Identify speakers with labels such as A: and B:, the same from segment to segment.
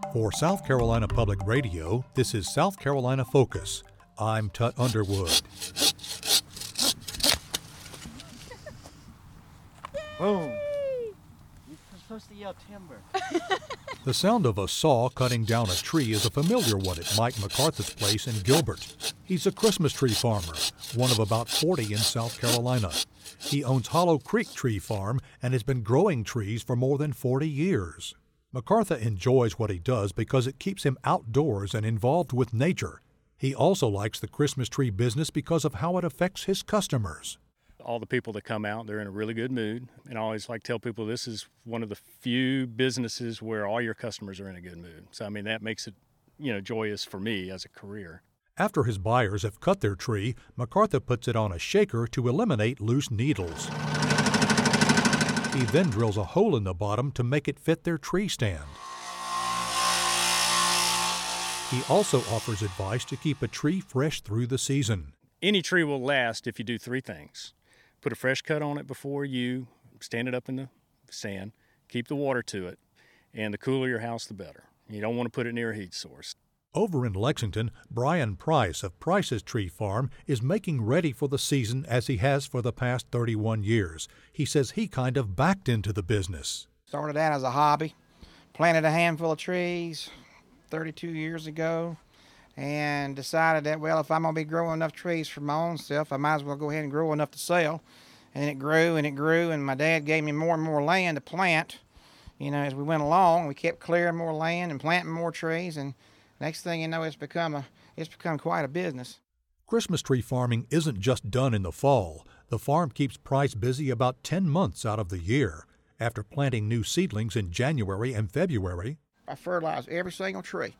A: For South Carolina Public Radio, this is South Carolina Focus. I'm Tut Underwood.
B: Boom. You're supposed to yell timber.
A: The sound of a saw cutting down a tree is a familiar one at Mike MacArthur's place in Gilbert. He's a Christmas tree farmer, one of about 40 in South Carolina. He owns Hollow Creek Tree Farm and has been growing trees for more than 40 years. MacArthur enjoys what he does because it keeps him outdoors and involved with nature. He also likes the Christmas tree business because of how it affects his customers.
C: All the people that come out, they're in a really good mood. And I always like to tell people this is one of the few businesses where all your customers are in a good mood. So, that makes it, joyous for me as a career.
A: After his buyers have cut their tree, MacArthur puts it on a shaker to eliminate loose needles. He then drills a hole in the bottom to make it fit their tree stand. He also offers advice to keep a tree fresh through the season.
C: Any tree will last if you do three things. Put a fresh cut on it before you stand it up in the sand, keep the water to it, and the cooler your house, the better. You don't want to put it near a heat source.
A: Over in Lexington, Brian Price of Price's Tree Farm is making ready for the season as he has for the past 31 years. He says he kind of backed into the business.
D: Started out as a hobby, planted a handful of trees 32 years ago, and decided that, if I'm going to be growing enough trees for my own self, I might as well go ahead and grow enough to sell. And it grew and it grew, and my dad gave me more and more land to plant. As we went along, we kept clearing more land and planting more trees, and next thing you know, it's become quite a business.
A: Christmas tree farming isn't just done in the fall. The farm keeps Price busy about 10 months out of the year. After planting new seedlings in January and February,
D: I fertilize every single tree.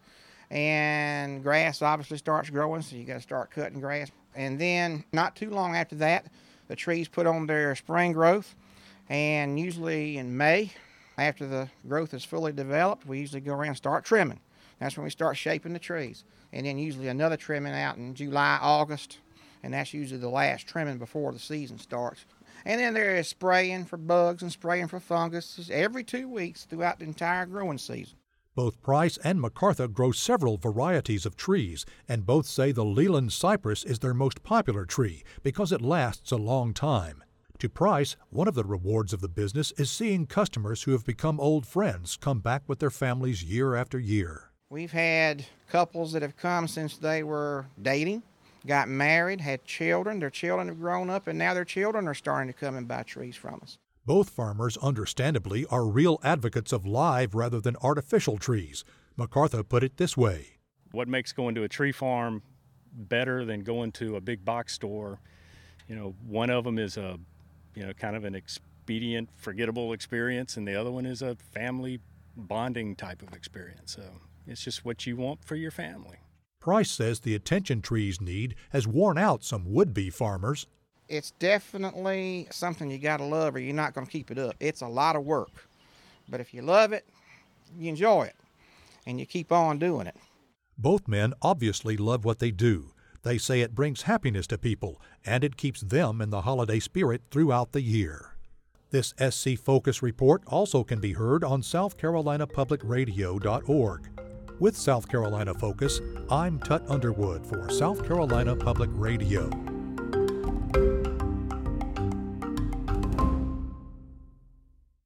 D: And grass obviously starts growing, so you got to start cutting grass. And then not too long after that, the trees put on their spring growth. And usually in May, after the growth is fully developed, we usually go around and start trimming. That's when we start shaping the trees. And then usually another trimming out in July, August. And that's usually the last trimming before the season starts. And then there is spraying for bugs and spraying for fungus every 2 weeks throughout the entire growing season.
A: Both Price and MacArthur grow several varieties of trees, and both say the Leland cypress is their most popular tree because it lasts a long time. To Price, one of the rewards of the business is seeing customers who have become old friends come back with their families year after year.
D: We've had couples that have come since they were dating, got married, had children. Their children have grown up, and now their children are starting to come and buy trees from us.
A: Both farmers, understandably, are real advocates of live rather than artificial trees. MacArthur put it this way.
C: What makes going to a tree farm better than going to a big box store? One of them is a, kind of an expedient, forgettable experience, and the other one is a family bonding type of experience. So it's just what you want for your family.
A: Price says the attention trees need has worn out some would-be farmers.
D: It's definitely something you got to love or you're not going to keep it up. It's a lot of work. But if you love it, you enjoy it, and you keep on doing it.
A: Both men obviously love what they do. They say it brings happiness to people, and it keeps them in the holiday spirit throughout the year. This SC Focus report also can be heard on SouthCarolinaPublicRadio.org. With South Carolina Focus, I'm Tut Underwood for South Carolina Public Radio.